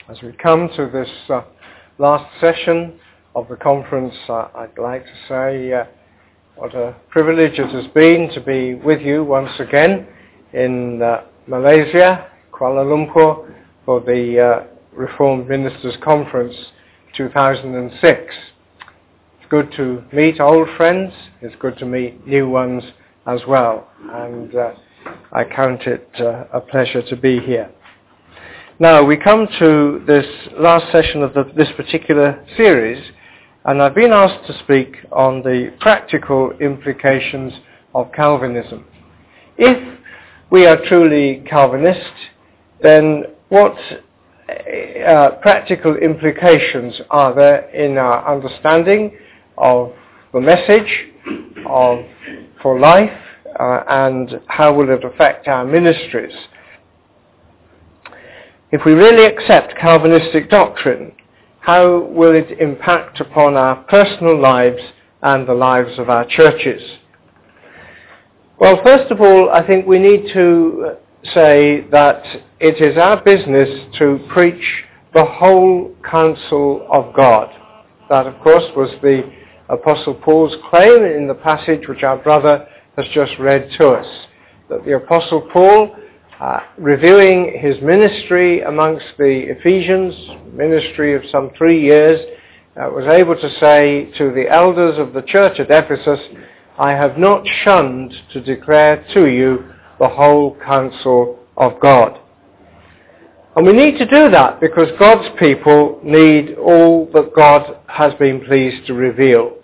As we come to this last session of the conference, I'd like to say what a privilege it has been to be with you once again in Malaysia, Kuala Lumpur, for the Reformed Ministers Conference 2006. It's good to meet old friends, it's good to meet new ones as well, and I count it a pleasure to be here. Now, we come to this last session of this particular series, and I've been asked to speak on the practical implications of Calvinism. If we are truly Calvinist, then what practical implications are there in our understanding of the message for life, and how will it affect our ministries? If we really accept Calvinistic doctrine, how will it impact upon our personal lives and the lives of our churches? Well, first of all, I think we need to say that it is our business to preach the whole counsel of God. That, of course, was the Apostle Paul's claim in the passage which our brother has just read to us. That the Apostle Paul, reviewing his ministry amongst the Ephesians, ministry of some 3 years, was able to say to the elders of the church at Ephesus, "I have not shunned to declare to you the whole counsel of God." And we need to do that because God's people need all that God has been pleased to reveal.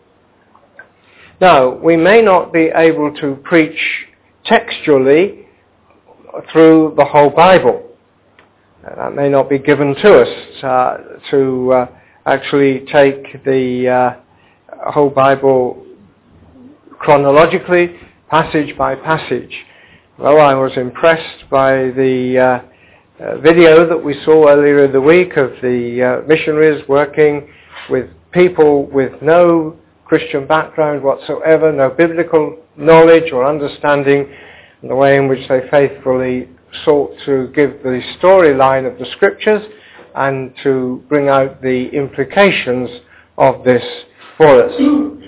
Now, we may not be able to preach textually through the whole Bible. That may not be given to us to actually take the whole Bible chronologically, passage by passage. Well, I was impressed by the video that we saw earlier in the week of the missionaries working with people with no Christian background whatsoever, no biblical knowledge or understanding, and the way in which they faithfully sought to give the storyline of the Scriptures and to bring out the implications of this for us.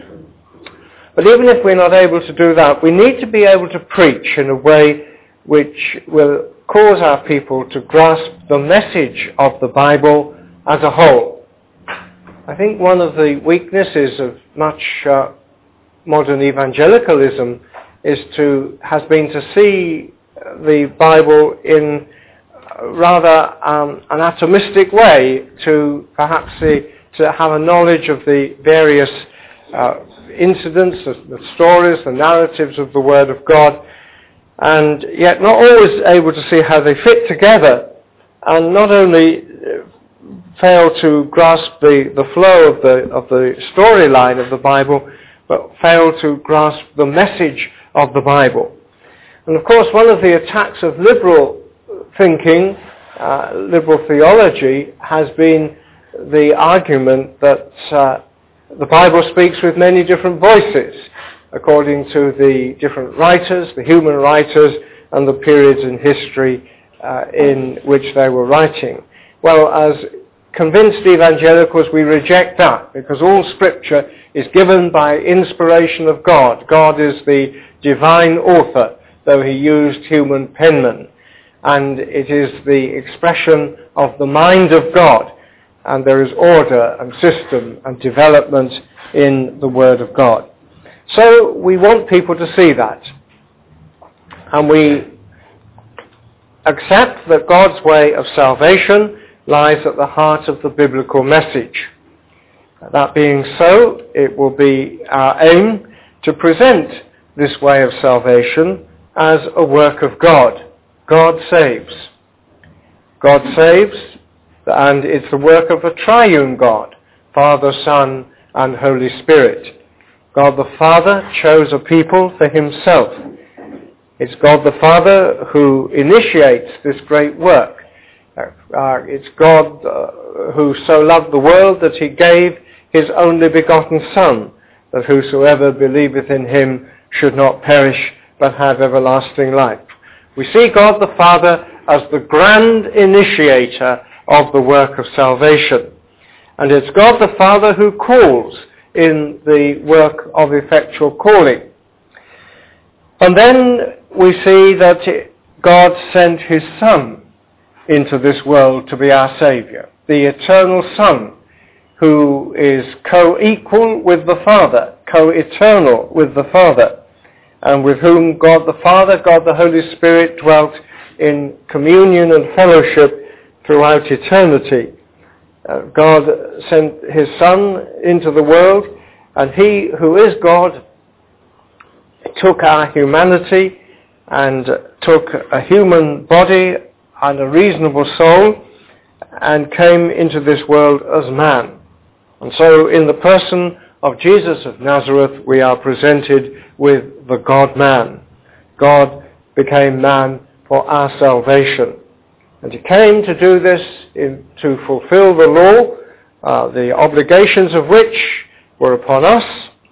But even if we're not able to do that, we need to be able to preach in a way which will cause our people to grasp the message of the Bible as a whole. I think one of the weaknesses of much modern evangelicalism has been to see the Bible in rather an atomistic way, to perhaps to have a knowledge of the various incidents, the stories, the narratives of the Word of God, and yet not always able to see how they fit together, and not only fail to grasp the flow of the storyline of the Bible, but fail to grasp the message of the Bible. And of course, one of the attacks of liberal thinking, liberal theology, has been the argument that the Bible speaks with many different voices, according to the different writers, the human writers, and the periods in history in which they were writing. Well, as convinced evangelicals, we reject that, because all Scripture is given by inspiration of God. God is the divine author, though he used human penmen. And it is the expression of the mind of God, and there is order and system and development in the Word of God. So we want people to see that. And we accept that God's way of salvation lies at the heart of the biblical message. That being so, it will be our aim to present this way of salvation as a work of God. God saves. God saves, and it's the work of a triune God, Father, Son, and Holy Spirit. God the Father chose a people for himself. It's God the Father who initiates this great work. It's God who so loved the world that he gave his only begotten Son, that whosoever believeth in him should not perish but have everlasting life. We see God the Father as the grand initiator of the work of salvation. And it's God the Father who calls in the work of effectual calling. And then we see that God sent his Son into this world to be our Saviour, the eternal Son, who is co-equal with the Father, co-eternal with the Father, and with whom God the Father, God the Holy Spirit dwelt in communion and fellowship throughout eternity. God sent his Son into the world, and he who is God took our humanity and took a human body and a reasonable soul and came into this world as man. And so in the person of Jesus of Nazareth, we are presented with the God-man. God became man for our salvation. And he came to do this to fulfill the law, the obligations of which were upon us.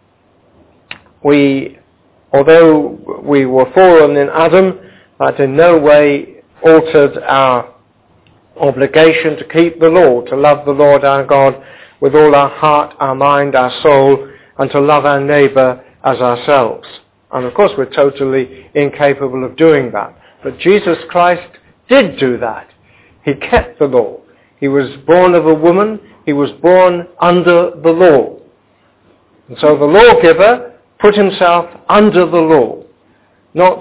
Although we were fallen in Adam, that in no way altered our obligation to keep the law, to love the Lord our God with all our heart, our mind, our soul, and to love our neighbour as ourselves. And of course we're totally incapable of doing that. But Jesus Christ did do that. He kept the law. He was born of a woman. He was born under the law. And so the lawgiver put himself under the law. Not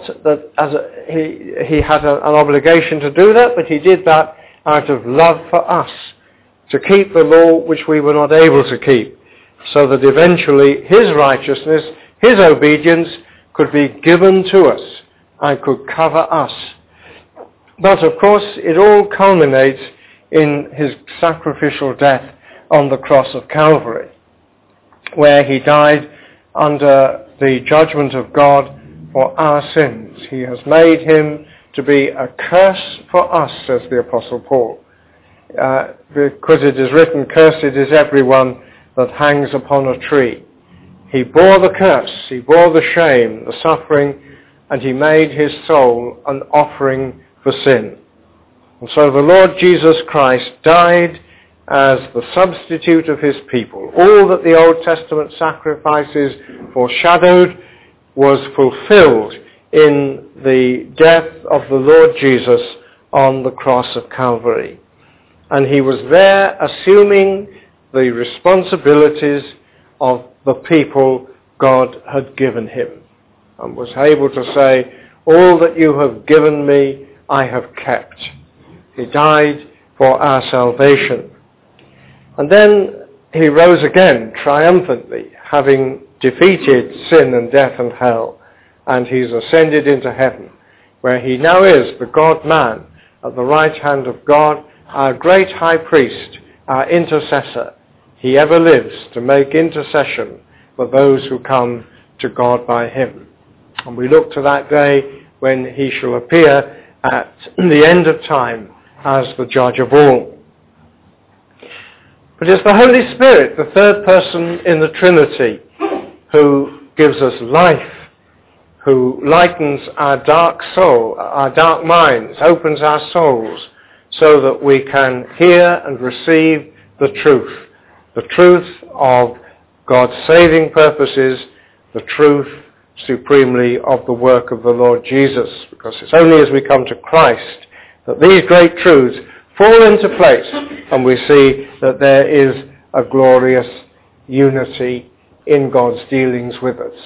that he had an obligation to do that, but he did that out of love for us, to keep the law which we were not able to keep, so that eventually his righteousness, his obedience could be given to us and could cover us. But of course it all culminates in his sacrificial death on the cross of Calvary, where he died under the judgment of God for our sins. He has made him to be a curse for us, says the Apostle Paul. Because it is written, cursed is everyone that hangs upon a tree. He bore the curse, he bore the shame, the suffering, and he made his soul an offering for sin. And so the Lord Jesus Christ died as the substitute of his people. All that the Old Testament sacrifices foreshadowed was fulfilled in the death of the Lord Jesus on the cross of Calvary. And he was there assuming the responsibilities of the people God had given him, and was able to say, all that you have given me, I have kept. He died for our salvation. And then he rose again triumphantly, having defeated sin and death and hell, and he's ascended into heaven, where he now is the God-man at the right hand of God, our great high priest, our intercessor. He ever lives to make intercession for those who come to God by him. And we look to that day when he shall appear at the end of time as the judge of all. But it's the Holy Spirit, the third person in the Trinity, who gives us life, who lightens our dark soul, our dark minds, opens our souls, so that we can hear and receive the truth of God's saving purposes, the truth supremely of the work of the Lord Jesus. Because it's only as we come to Christ that these great truths fall into place and we see that there is a glorious unity in God's dealings with us.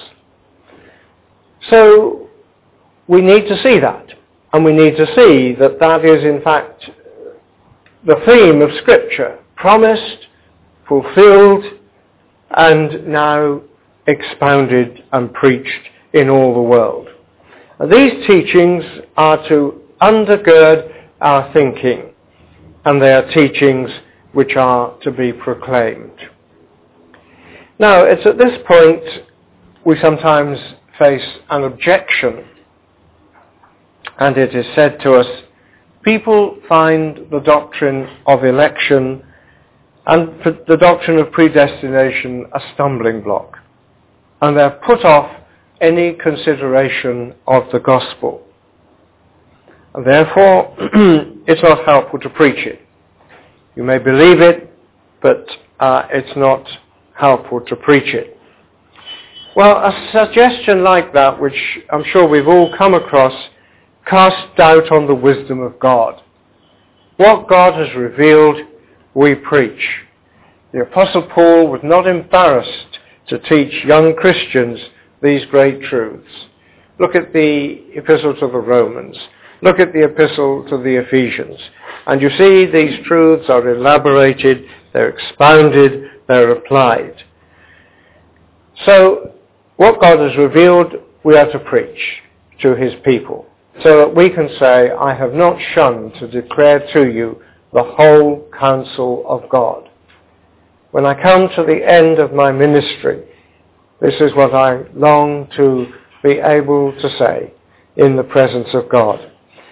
So we need to see that. And we need to see that that is in fact the theme of Scripture, promised, fulfilled, and now expounded and preached in all the world. And these teachings are to undergird our thinking, and they are teachings which are to be proclaimed. Now, it's at this point we sometimes face an objection, and it is said to us, people find the doctrine of election and the doctrine of predestination a stumbling block, and they're put off any consideration of the gospel. And therefore, it's not helpful to preach it. You may believe it, but it's not helpful to preach it. Well, a suggestion like that, which I'm sure we've all come across, casts doubt on the wisdom of God. What God has revealed, we preach. The Apostle Paul was not embarrassed to teach young Christians these great truths. Look at the epistle to the Romans. Look at the epistle to the Ephesians. And you see these truths are elaborated, they're expounded, they're applied. So, what God has revealed, we are to preach to his people, so that we can say, I have not shunned to declare to you the whole counsel of God. When I come to the end of my ministry, this is what I long to be able to say in the presence of God.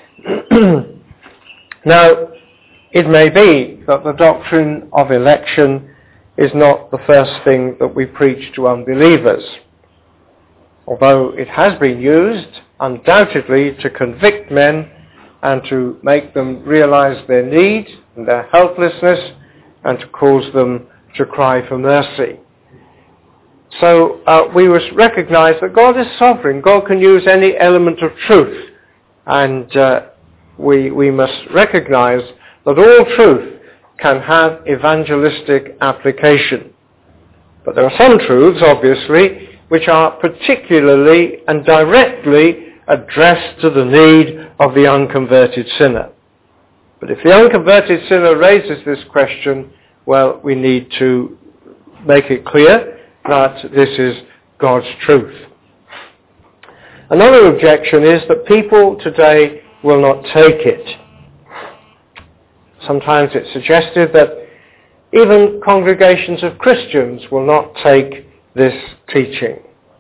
Now, it may be that the doctrine of election is not the first thing that we preach to unbelievers, although it has been used undoubtedly to convict men and to make them realize their need and their helplessness and to cause them to cry for mercy. So we must recognize that God is sovereign. God can use any element of truth, and we must recognize that all truth can have evangelistic application. But there are some truths, obviously, which are particularly and directly addressed to the need of the unconverted sinner. But if the unconverted sinner raises this question, well, we need to make it clear that this is God's truth. Another objection is that people today will not take it. Sometimes it's suggested that even congregations of Christians will not take this teaching.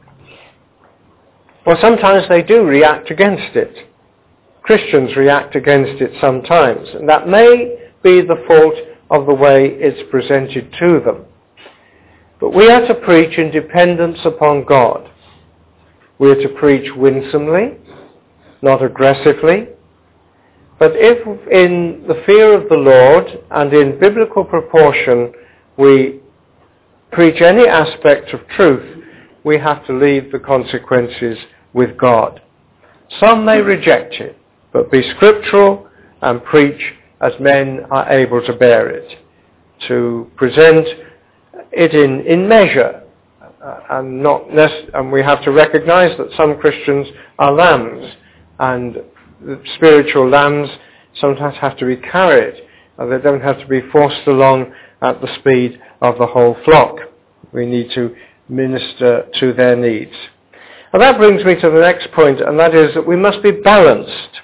Well, sometimes they do react against it. Christians react against it sometimes, and that may be the fault of the way it's presented to them. But we are to preach in dependence upon God. We are to preach winsomely, not aggressively. But if in the fear of the Lord and in biblical proportion we preach any aspect of truth, we have to leave the consequences with God. Some may reject it, but be scriptural and preach as men are able to bear it, to present it in measure, and we have to recognize that some Christians are lambs, and the spiritual lambs sometimes have to be carried, and they don't have to be forced along at the speed of the whole flock. We need to minister to their needs. And that brings me to the next point, and that is that we must be balanced.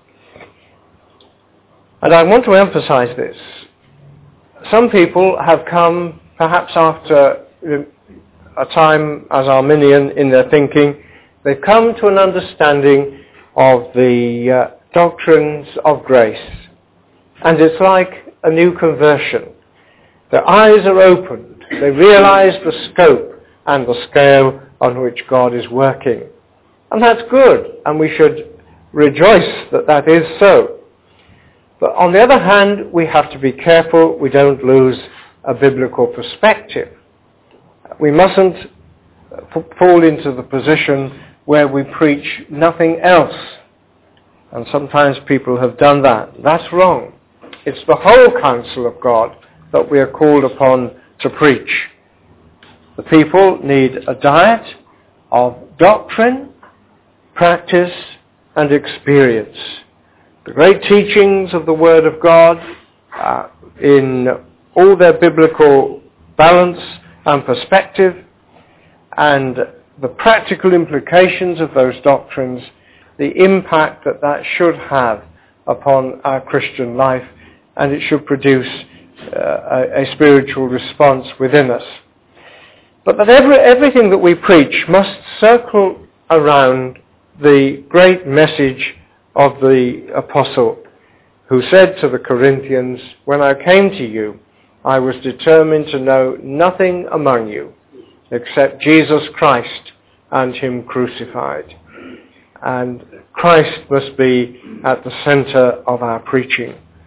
And I want to emphasize this. Some people have come, perhaps after a time as Arminian in their thinking, they've come to an understanding of the doctrines of grace. And it's like a new conversion. Their eyes are opened. They realize the scope and the scale on which God is working. And that's good, and we should rejoice that that is so. But on the other hand, we have to be careful we don't lose a biblical perspective. We mustn't fall into the position where we preach nothing else. And sometimes people have done that. That's wrong. It's the whole counsel of God that we are called upon to preach. The people need a diet of doctrine, practice, and experience. The great teachings of the Word of God in all their biblical balance and perspective, and the practical implications of those doctrines, the impact that that should have upon our Christian life, and it should produce a spiritual response within us. But that everything that we preach must circle around the great message of the apostle, who said to the Corinthians, "When I came to you, I was determined to know nothing among you except Jesus Christ and him crucified." And Christ must be at the center of our preaching.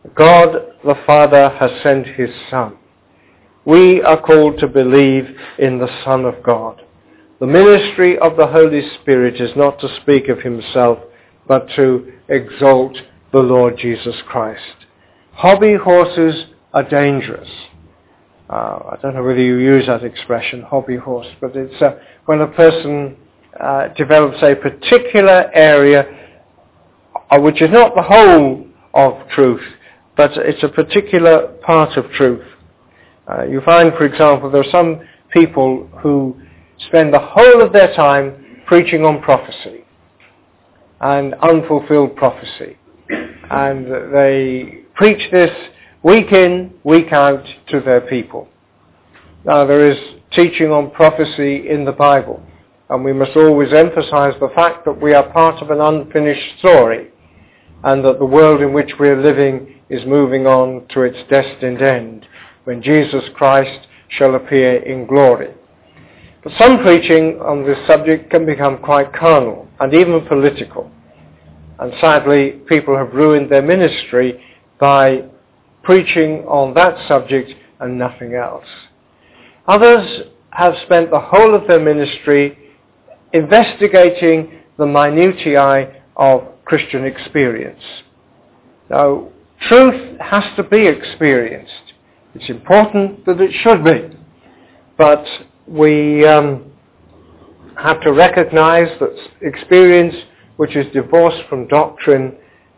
God the Father has sent his Son. We are called to believe in the Son of God. The ministry of the Holy Spirit is not to speak of himself, but to exalt the Lord Jesus Christ. Hobby horses are dangerous. I don't know whether you use that expression, hobby horse, but it's when a person develops a particular area which is not the whole of truth, but it's a particular part of truth. You find, for example, there are some people who spend the whole of their time preaching on prophecy and unfulfilled prophecy. And they preach this week in, week out to their people. Now, there is teaching on prophecy in the Bible, and we must always emphasize the fact that we are part of an unfinished story, and that the world in which we are living is moving on to its destined end, when Jesus Christ shall appear in glory. But some preaching on this subject can become quite carnal and even political. And sadly, people have ruined their ministry by preaching on that subject and nothing else. Others have spent the whole of their ministry investigating the minutiae of Christian experience. Now, truth has to be experienced. It's important that it should be. But we have to recognize that experience which is divorced from doctrine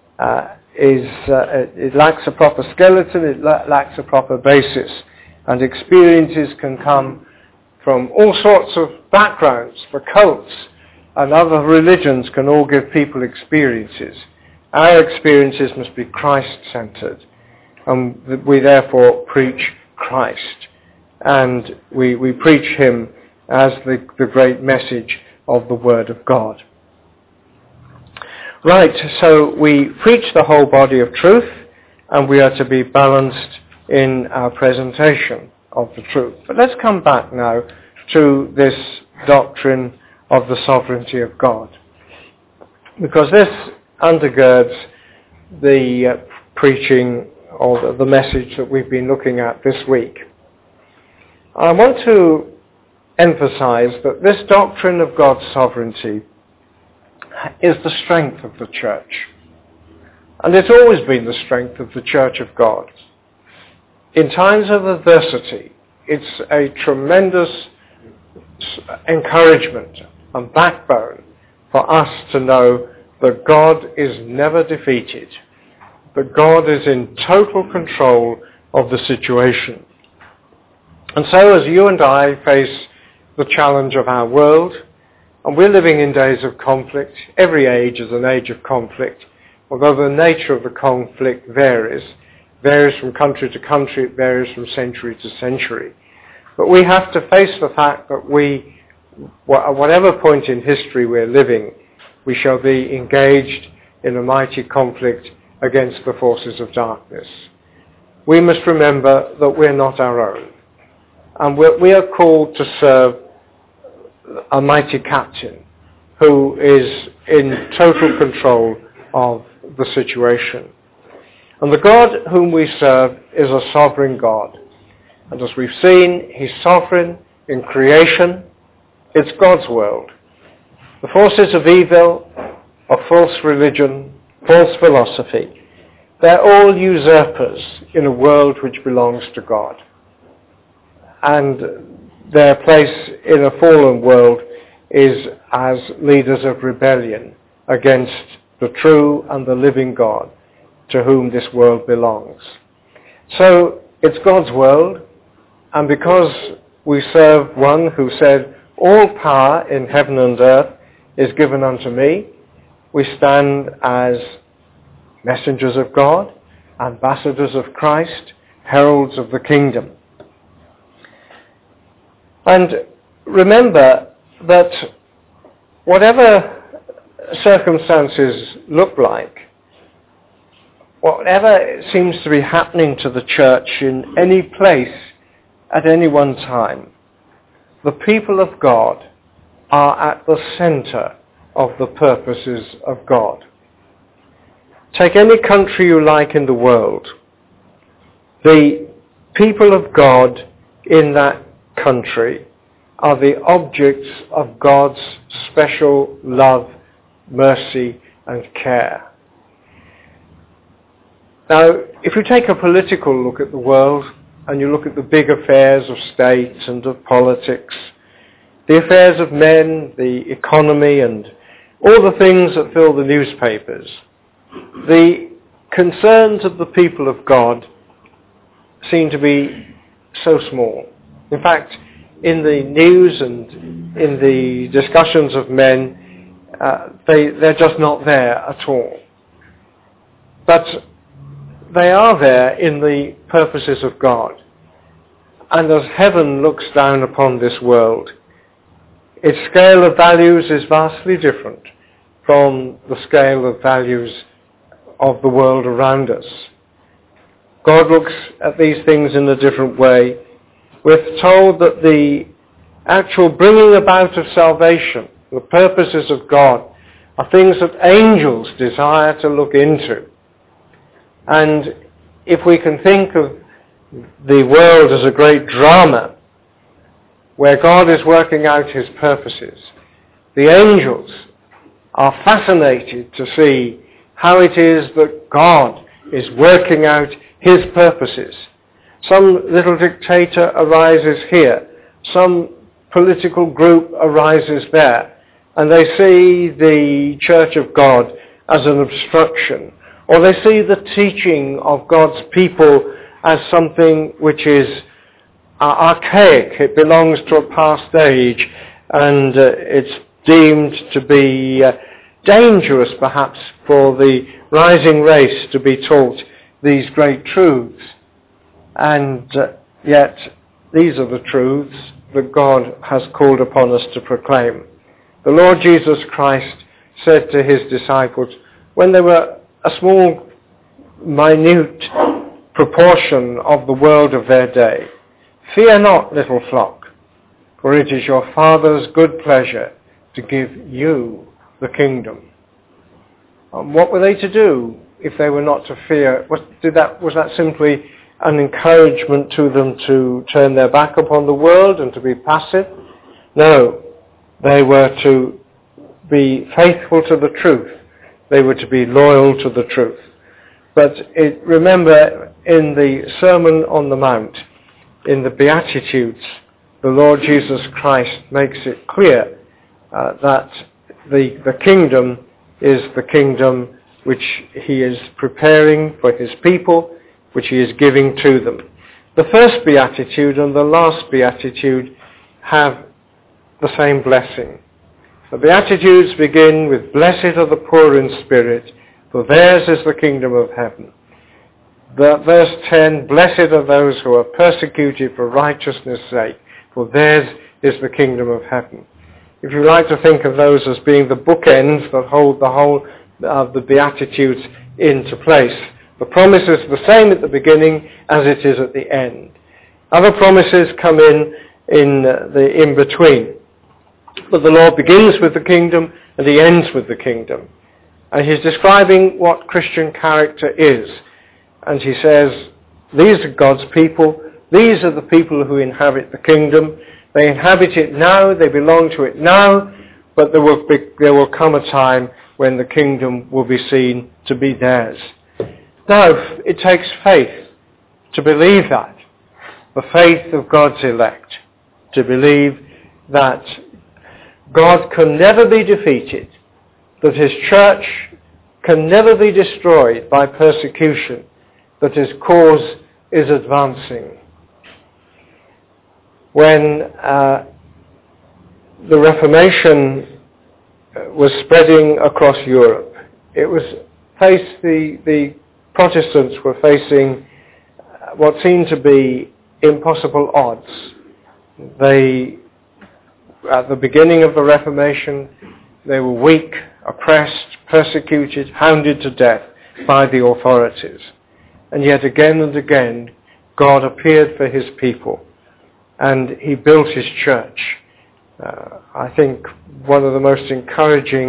it lacks a proper skeleton, it lacks a proper basis. And experiences can come from all sorts of backgrounds. The cults and other religions can all give people experiences. Our experiences must be Christ-centered. And we therefore preach Christ. And we preach him as the great message of the Word of God. Right, so we preach the whole body of truth, and we are to be balanced in our presentation of the truth. But let's come back now to this doctrine of the sovereignty of God, because this undergirds the preaching or the message that we've been looking at this week. I want to emphasize that this doctrine of God's sovereignty is the strength of the church. And it's always been the strength of the church of God. In times of adversity, it's a tremendous encouragement and backbone for us to know that God is never defeated, that God is in total control of the situation. And so as you and I face the challenge of our world, and we're living in days of conflict, every age is an age of conflict, although the nature of the conflict varies from country to country, it varies from century to century. But we have to face the fact that at whatever point in history we're living, we shall be engaged in a mighty conflict against the forces of darkness. We must remember that we're not our own. And we are called to serve a mighty captain who is in total control of the situation. And the God whom we serve is a sovereign God. And as we've seen, he's sovereign in creation. It's God's world. The forces of evil, of false religion, false philosophy, they're all usurpers in a world which belongs to God. And their place in a fallen world is as leaders of rebellion against the true and the living God to whom this world belongs. So it's God's world, and because we serve one who said, all power in heaven and earth is given unto me, we stand as messengers of God, ambassadors of Christ, heralds of the kingdom. And remember that whatever circumstances look like, whatever seems to be happening to the church in any place at any one time, the people of God are at the center of the purposes of God. Take any country you like in the world. The people of God in that country are the objects of God's special love, mercy, and care. Now, if you take a political look at the world and you look at the big affairs of state and of politics, the affairs of men, the economy, and all the things that fill the newspapers, the concerns of the people of God seem to be so small. In fact, in the news and in the discussions of men, they're just not there at all. But they are there in the purposes of God. And as heaven looks down upon this world, its scale of values is vastly different from the scale of values of the world around us. God looks at these things in a different way. We're told that the actual bringing about of salvation, the purposes of God, are things that angels desire to look into. And if we can think of the world as a great drama where God is working out his purposes, the angels are fascinated to see how it is that God is working out his purposes. Some little dictator arises here, some political group arises there, and they see the Church of God as an obstruction, or they see the teaching of God's people as something which is archaic. It belongs to a past age, and it's deemed to be dangerous perhaps for the rising race to be taught these great truths. And yet these are the truths that God has called upon us to proclaim. The Lord Jesus Christ said to his disciples, when they were a small, minute proportion of the world of their day, "Fear not, little flock, for it is your Father's good pleasure to give you the kingdom." And what were they to do if they were not to fear? Was that simply an encouragement to them to turn their back upon the world and to be passive? No, they were to be faithful to the truth. They were to be loyal to the truth. But remember, in the Sermon on the Mount, in the Beatitudes, the Lord Jesus Christ makes it clear that the kingdom is the kingdom which he is preparing for his people, which he is giving to them. The first Beatitude and the last Beatitude have the same blessing. The Beatitudes begin with, "Blessed are the poor in spirit, for theirs is the kingdom of heaven." Verse 10, "Blessed are those who are persecuted for righteousness' sake, for theirs is the kingdom of heaven." If you like to think of those as being the bookends that hold the whole of the Beatitudes into place, the promise is the same at the beginning as it is at the end. Other promises come in the in-between. But the Lord begins with the kingdom and he ends with the kingdom. And he's describing what Christian character is. And he says, these are God's people. These are the people who inhabit the kingdom. They inhabit it now. They belong to it now. But there will come a time when the kingdom will be seen to be theirs. Now, it takes faith to believe that. The faith of God's elect. To believe that God can never be defeated. That his church can never be destroyed by persecution. That his cause is advancing. When the Reformation was spreading across Europe, the Protestants were facing what seemed to be impossible odds. At the beginning of the Reformation, they were weak, oppressed, persecuted, hounded to death by the authorities. And yet again and again, God appeared for his people, and he built his church. I think one of the most encouraging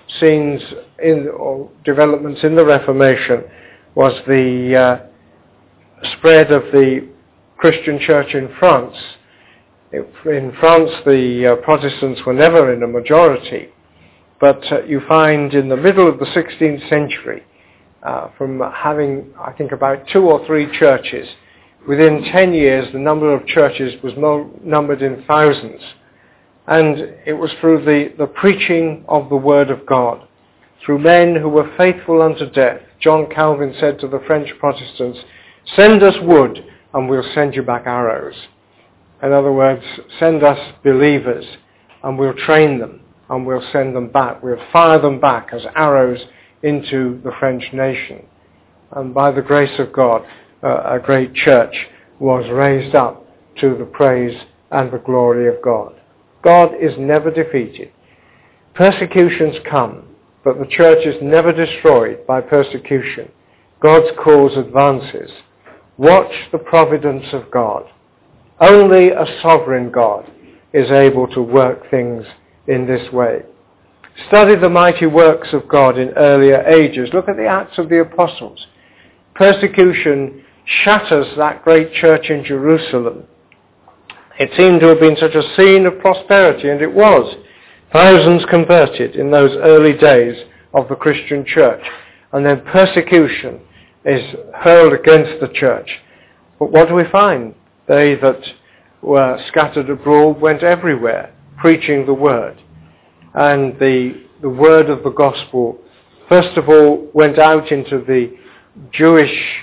scenes or developments in the Reformation was the spread of the Christian church in France. In France, the Protestants were never in a majority, but you find in the middle of the 16th century, from having, I think, about 2 or 3 churches, within 10 years the number of churches was numbered in thousands. And it was through the preaching of the Word of God, through men who were faithful unto death. John Calvin said to the French Protestants, "Send us wood and we'll send you back arrows." In other words, send us believers and we'll train them and we'll send them back. We'll fire them back as arrows into the French nation. And by the grace of God, a great church was raised up to the praise and the glory of God. God is never defeated. Persecutions come, but the church is never destroyed by persecution. God's cause advances. Watch the providence of God. Only a sovereign God is able to work things in this way. Study the mighty works of God in earlier ages. Look at the Acts of the Apostles. Persecution shatters that great church in Jerusalem. It seemed to have been such a scene of prosperity, and it was. Thousands converted in those early days of the Christian church. And then persecution is hurled against the church. But what do we find? They that were scattered abroad went everywhere, preaching the word. And the word of the gospel, first of all, went out into the Jewish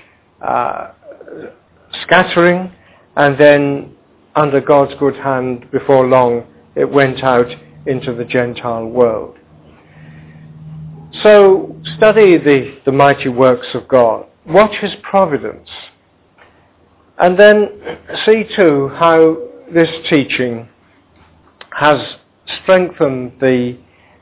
scattering, and then under God's good hand, before long, it went out into the Gentile world. So study the mighty works of God. Watch his providence. And then see too how this teaching has strengthened the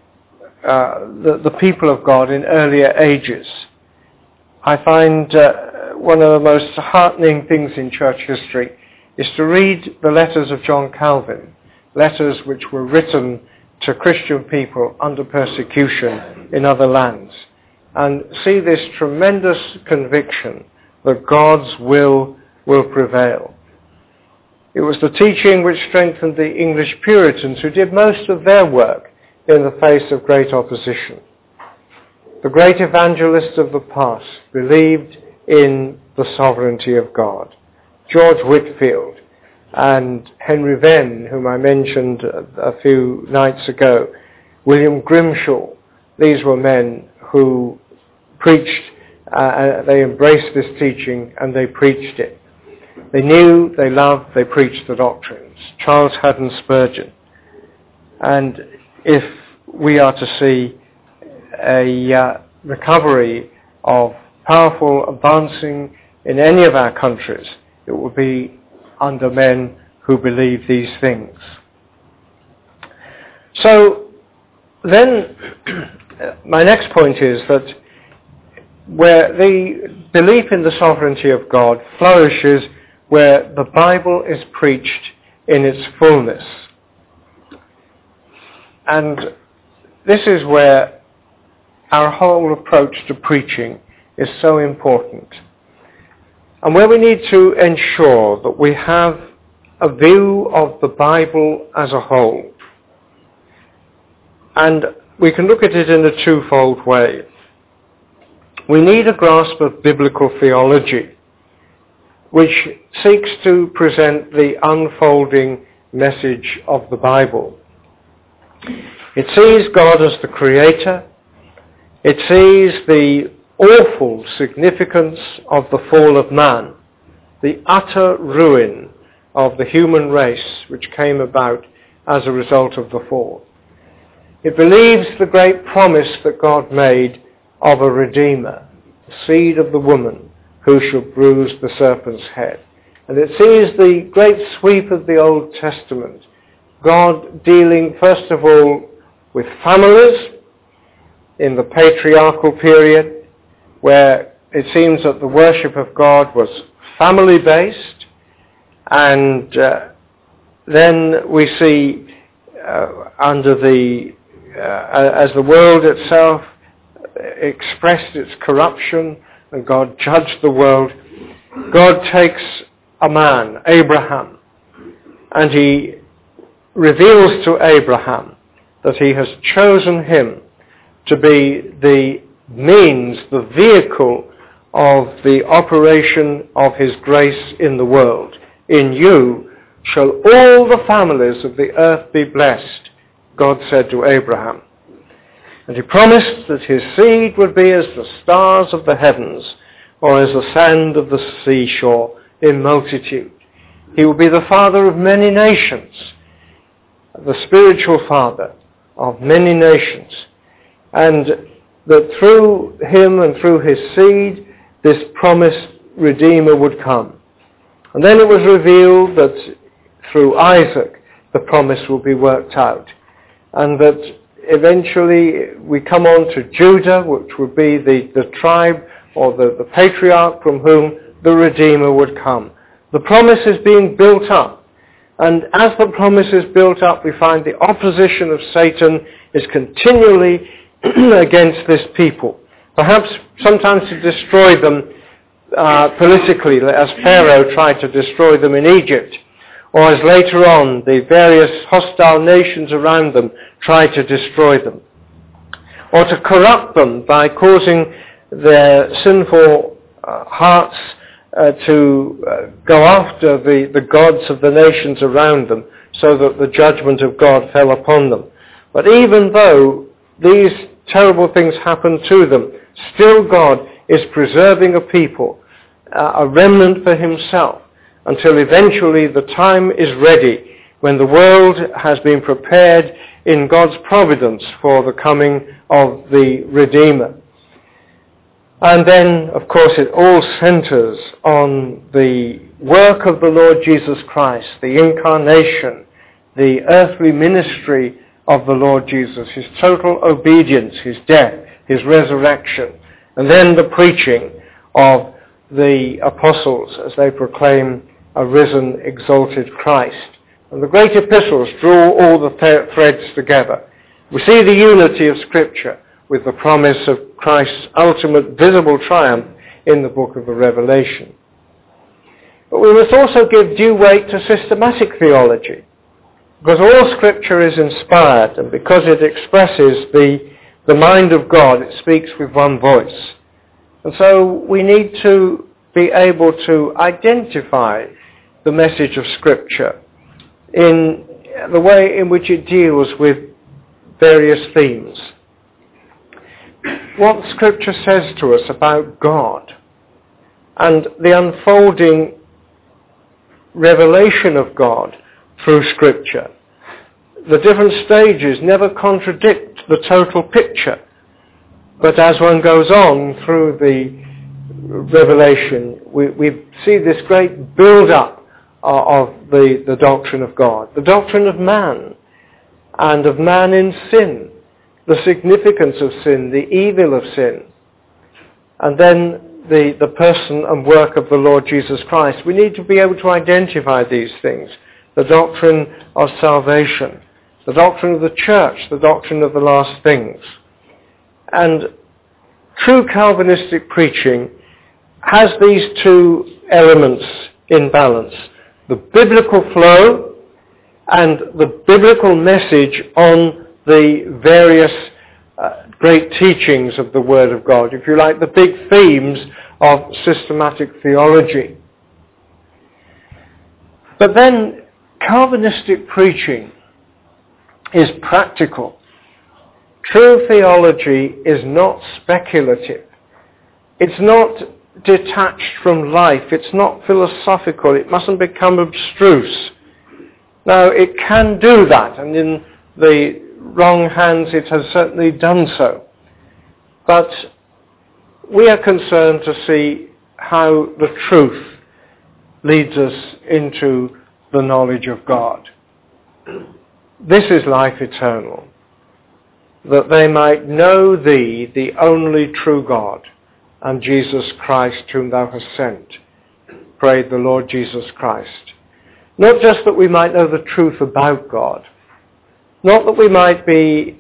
people of God in earlier ages. I find one of the most heartening things in church history is to read the letters of John Calvin, letters which were written to Christian people under persecution in other lands, and see this tremendous conviction that God's will prevail. It was the teaching which strengthened the English Puritans, who did most of their work in the face of great opposition. The great evangelists of the past believed in the sovereignty of God. George Whitefield and Henry Venn, whom I mentioned a few nights ago, William Grimshaw, these were men who preached, they embraced this teaching and they preached it. They knew, they loved, they preached the doctrines. Charles Haddon Spurgeon. And if we are to see a recovery of powerful advancing in any of our countries, it will be under men who believe these things. So then my next point is that where the belief in the sovereignty of God flourishes where the Bible is preached in its fullness. And this is where our whole approach to preaching is so important. And where we need to ensure that we have a view of the Bible as a whole. And we can look at it in a twofold way. We need a grasp of biblical theology, which seeks to present the unfolding message of the Bible. It sees God as the creator. It sees the awful significance of the fall of man, the utter ruin of the human race which came about as a result of the fall. It believes the great promise that God made of a Redeemer, the seed of the woman, who shall bruise the serpent's head. And it sees the great sweep of the Old Testament, God dealing first of all with families in the patriarchal period, where it seems that the worship of God was family-based, and then we see under the as the world itself expressed its corruption and God judged the world, God takes a man, Abraham, and he reveals to Abraham that he has chosen him to be the means, the vehicle of the operation of his grace in the world. In you shall all the families of the earth be blessed, God said to Abraham. And he promised that his seed would be as the stars of the heavens, or as the sand of the seashore in multitude. He will be the father of many nations, the spiritual father of many nations. And that through him and through his seed, this promised Redeemer would come. And then it was revealed that through Isaac, the promise will be worked out. And that eventually we come on to Judah, which would be the tribe or the patriarch from whom the Redeemer would come. The promise is being built up. And as the promise is built up, we find the opposition of Satan is continually against this people. Perhaps sometimes to destroy them politically, as Pharaoh tried to destroy them in Egypt, or as later on the various hostile nations around them tried to destroy them, or to corrupt them by causing their sinful hearts to go after the gods of the nations around them, so that the judgment of God fell upon them. But even though these terrible things happened to them, still God is preserving a people, a remnant for himself, until eventually the time is ready, when the world has been prepared in God's providence for the coming of the Redeemer. And then, of course, it all centers on the work of the Lord Jesus Christ, the incarnation, the earthly ministry of the Lord Jesus, his total obedience, his death, his resurrection, and then the preaching of the apostles as they proclaim a risen, exalted Christ. And the great epistles draw all the threads together. We see the unity of Scripture with the promise of Christ's ultimate visible triumph in the book of the Revelation. But we must also give due weight to systematic theology, because all Scripture is inspired, and because it expresses the mind of God, it speaks with one voice. And so we need to be able to identify the message of Scripture in the way in which it deals with various themes. What Scripture says to us about God and the unfolding revelation of God through Scripture. The different stages never contradict the total picture, but as one goes on through the revelation, we see this great build-up of the doctrine of God, the doctrine of man, and of man in sin, the significance of sin, the evil of sin, and then the person and work of the Lord Jesus Christ. We need to be able to identify these things, the doctrine of salvation, the doctrine of the church, the doctrine of the last things. And true Calvinistic preaching has these two elements in balance: the biblical flow and the biblical message on the various great teachings of the Word of God, if you like, the big themes of systematic theology. But then Calvinistic preaching is practical. True theology is not speculative. It's not detached from life. It's not philosophical. It mustn't become abstruse. Now, it can do that, and in the wrong hands it has certainly done so. But we are concerned to see how the truth leads us into the knowledge of God. This is life eternal, that they might know thee, the only true God, and Jesus Christ whom thou hast sent. Prayed the Lord Jesus Christ. Not just that we might know the truth about God, not that we might be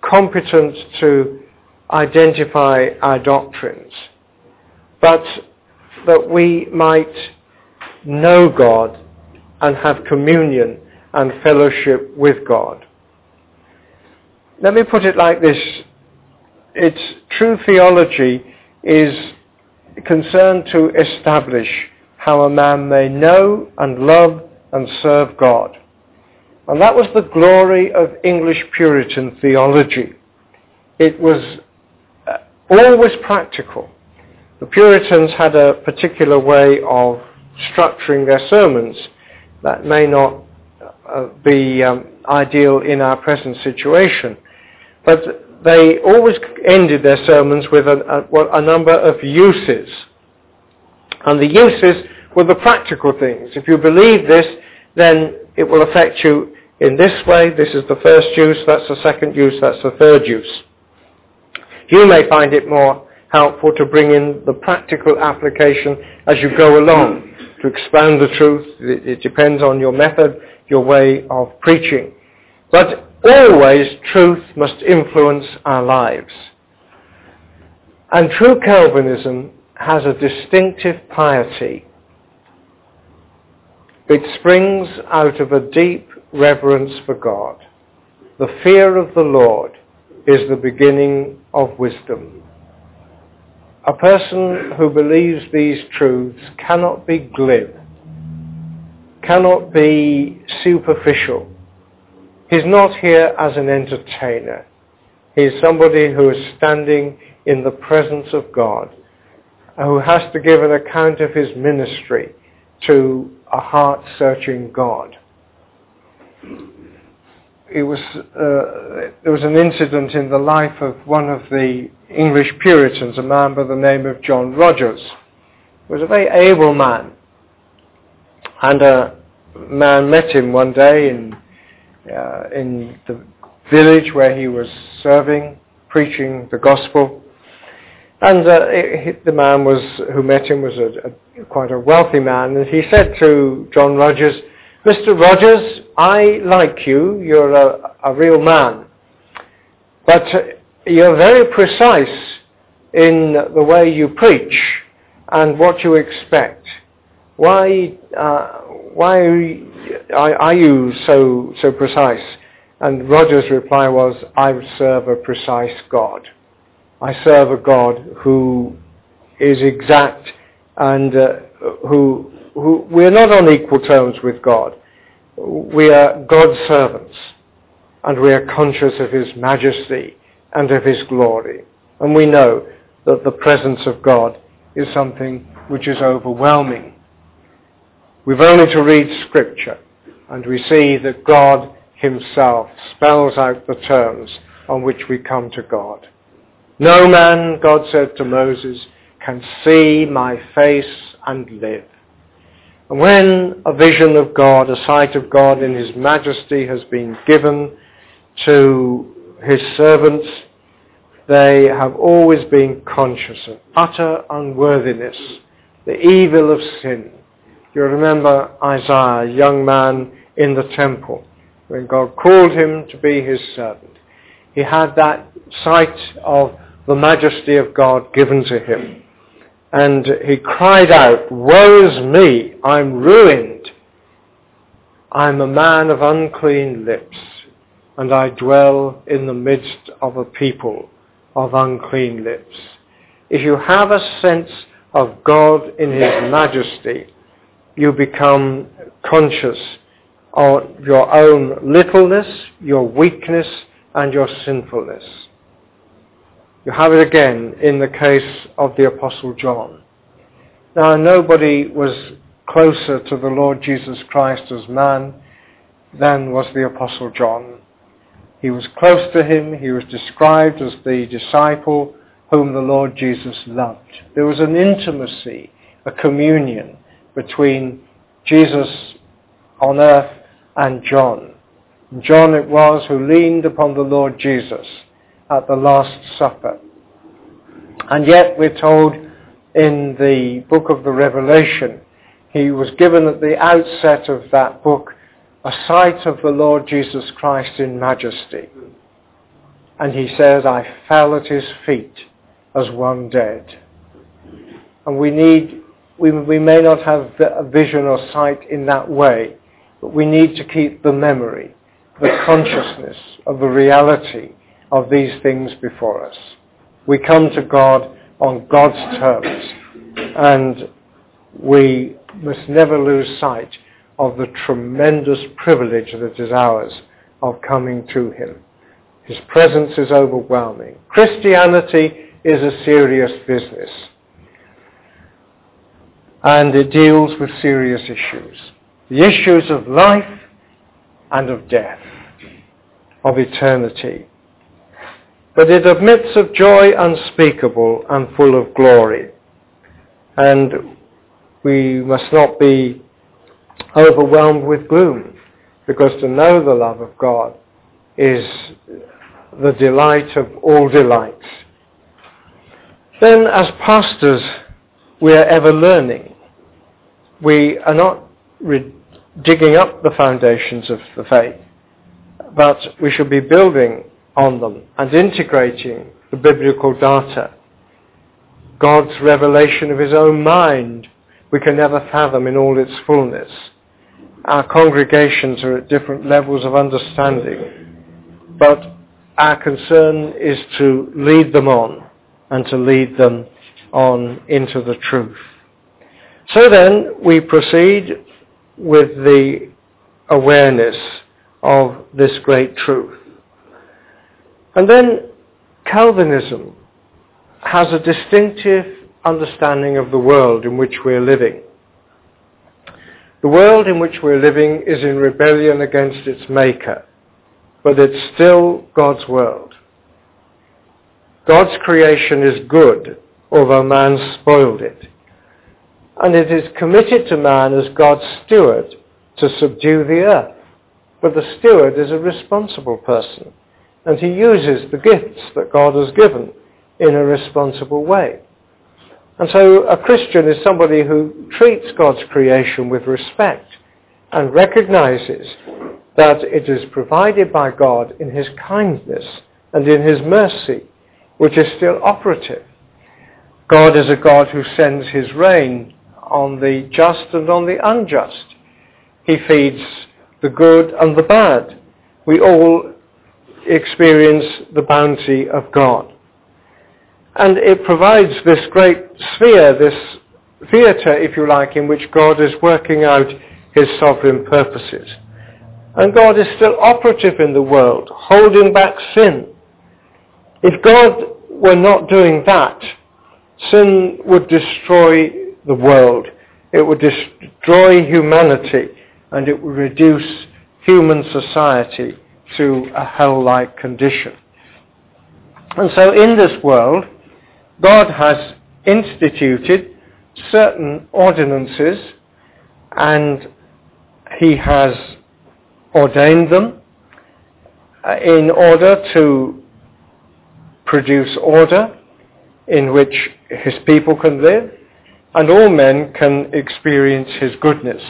competent to identify our doctrines, but that we might know God and have communion and fellowship with God. Let me put it like this. True theology is concerned to establish how a man may know and love and serve God. And that was the glory of English Puritan theology. It was always practical. The Puritans had a particular way of structuring their sermons that may not be ideal in our present situation. But they always ended their sermons with a number of uses. And the uses were the practical things. If you believe this, then it will affect you in this way. This is the first use, that's the second use, that's the third use. You may find it more helpful to bring in the practical application as you go along, to expound the truth. It depends on your method, your way of preaching. But always truth must influence our lives. And true Calvinism has a distinctive piety. It springs out of a deep reverence for God. The fear of the Lord is the beginning of wisdom. A person who believes these truths cannot be glib, cannot be superficial. He's not here as an entertainer. He's somebody who is standing in the presence of God, who has to give an account of his ministry to a heart-searching God. There was an incident in the life of one of the English Puritans, a man by the name of John Rogers. He was a very able man. And a man met him one day in the village where he was serving, preaching the gospel. And the man who met him was quite a wealthy man. And he said to John Rogers, "Mr. Rogers, I like you. You're a real man. But you're very precise in the way you preach and what you expect. Why are you so precise?" And Rogers' reply was, "I serve a precise God. I serve a God who is exact and who we're not on equal terms with God. We are God's servants, and we are conscious of his majesty and of his glory. And we know that the presence of God is something which is overwhelming. We've only to read Scripture, and we see that God himself spells out the terms on which we come to God. No man, God said to Moses, can see my face and live. And when a vision of God, a sight of God in his majesty has been given to his servants, they have always been conscious of utter unworthiness, the evil of sin. You remember Isaiah, a young man in the temple, when God called him to be his servant. He had that sight of the majesty of God given to him. And he cried out, "Woe is me, I'm ruined. I'm a man of unclean lips, and I dwell in the midst of a people of unclean lips." If you have a sense of God in his majesty, you become conscious of your own littleness, your weakness, and your sinfulness. You have it again in the case of the Apostle John. Now, nobody was closer to the Lord Jesus Christ as man than was the Apostle John. He was close to him. He was described as the disciple whom the Lord Jesus loved. There was an intimacy, a communion between Jesus on earth and John. John it was who leaned upon the Lord Jesus at the Last Supper. And yet we're told in the book of the Revelation, he was given at the outset of that book a sight of the Lord Jesus Christ in majesty. And he says, I fell at his feet as one dead. And we may not have a vision or sight in that way, but we need to keep the memory, the consciousness of the reality of these things before us. We come to God on God's terms, and we must never lose sight of the tremendous privilege that is ours of coming to him. His presence is overwhelming. Christianity is a serious business, and it deals with serious issues. The issues of life and of death, of eternity. But it admits of joy unspeakable and full of glory. And we must not be overwhelmed with gloom, because to know the love of God is the delight of all delights. Then as pastors, we are ever learning. We are not digging up the foundations of the faith, but we should be building on them and integrating the biblical data. God's revelation of his own mind we can never fathom in all its fullness. Our congregations are at different levels of understanding, but our concern is to lead them on and to lead them on into the truth. So then we proceed with the awareness of this great truth. And then Calvinism has a distinctive understanding of the world in which we're living. The world in which we're living is in rebellion against its maker, but it's still God's world. God's creation is good, although man spoiled it. And it is committed to man as God's steward to subdue the earth. But the steward is a responsible person, and he uses the gifts that God has given in a responsible way. And so a Christian is somebody who treats God's creation with respect and recognizes that it is provided by God in his kindness and in his mercy, which is still operative. God is a God who sends his rain on the just and on the unjust. He feeds the good and the bad. We all experience the bounty of God. And it provides this great sphere, this theatre, if you like, in which God is working out his sovereign purposes. And God is still operative in the world, holding back sin. If God were not doing that, sin would destroy the world. It would destroy humanity, and it would reduce human society to a hell-like condition. And so in this world, God has instituted certain ordinances, and he has ordained them in order to produce order in which his people can live, and all men can experience his goodness.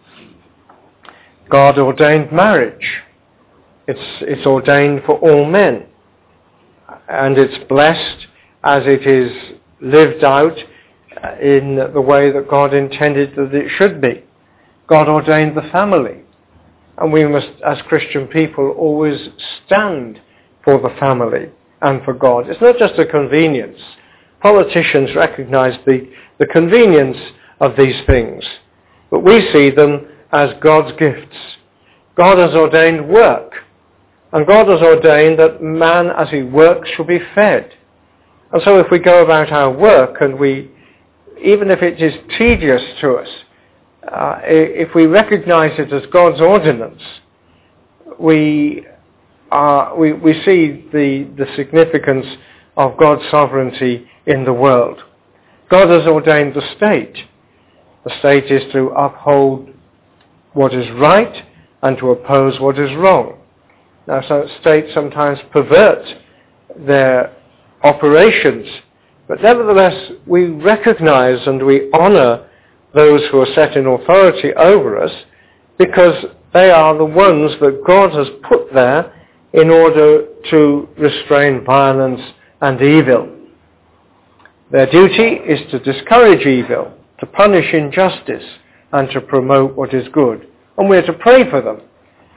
God ordained marriage. It's ordained for all men, and it's blessed as it is lived out in the way that God intended that it should be. God ordained the family, and we must, as Christian people, always stand for the family and for God. It's not just a convenience. Politicians recognize the convenience of these things, but we see them as God's gifts. God has ordained work, and God has ordained that man as he works shall be fed. And so if we go about our work and even if it is tedious to us, if we recognize it as God's ordinance, we see the significance of God's sovereignty in the world. God has ordained the state. The state is to uphold what is right and to oppose what is wrong. Now, so states sometimes pervert their operations, but nevertheless we recognize and we honor those who are set in authority over us, because they are the ones that God has put there in order to restrain violence and evil. Their duty is to discourage evil, to punish injustice, and to promote what is good. And we're to pray for them.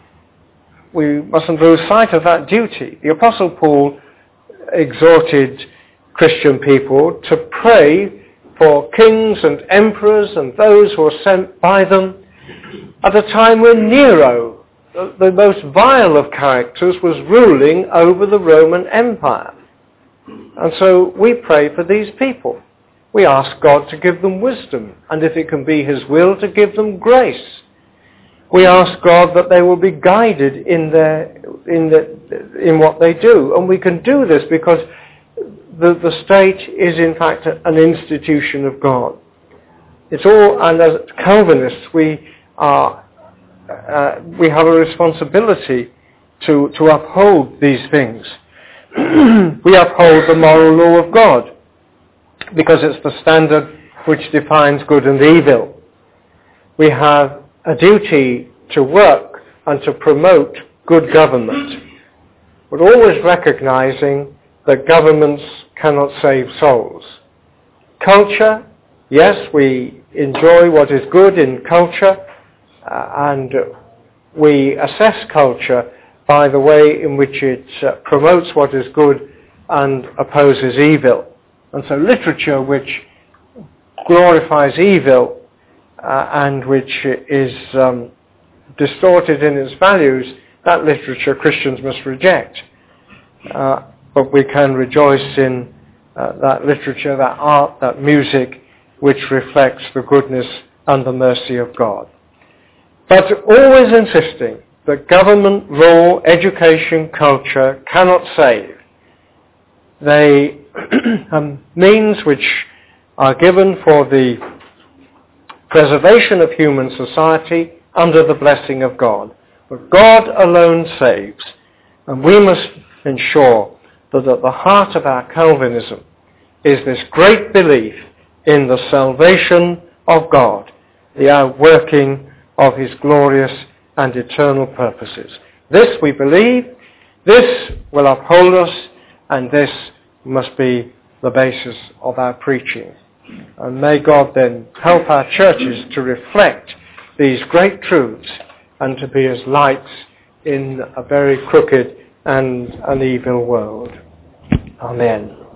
We mustn't lose sight of that duty. The Apostle Paul exhorted Christian people to pray for kings and emperors and those who are sent by them at a time when Nero, the most vile of characters, was ruling over the Roman Empire. And so we pray for these people. We ask God to give them wisdom, and if it can be His will, to give them grace. We ask God that they will be guided in what they do. And we can do this because the state is in fact an institution of God. It's all, and as Calvinists, we have a responsibility to uphold these things. We uphold the moral law of God because it's the standard which defines good and evil. We have a duty to work and to promote good government, but always recognizing that governments cannot save souls. Culture, yes, we enjoy what is good in culture, and we assess culture by the way in which it promotes what is good and opposes evil. And so literature which glorifies evil and which is distorted in its values, that literature Christians must reject. But we can rejoice in that literature, that art, that music, which reflects the goodness and the mercy of God. But always insisting that government, law, education, culture cannot save. They are means which are given for the preservation of human society under the blessing of God. But God alone saves, and we must ensure that at the heart of our Calvinism is this great belief in the salvation of God, the outworking of His glorious and eternal purposes. This we believe, this will uphold us, and this must be the basis of our preaching. And may God then help our churches to reflect these great truths and to be as lights in a very crooked and an evil world. Amen.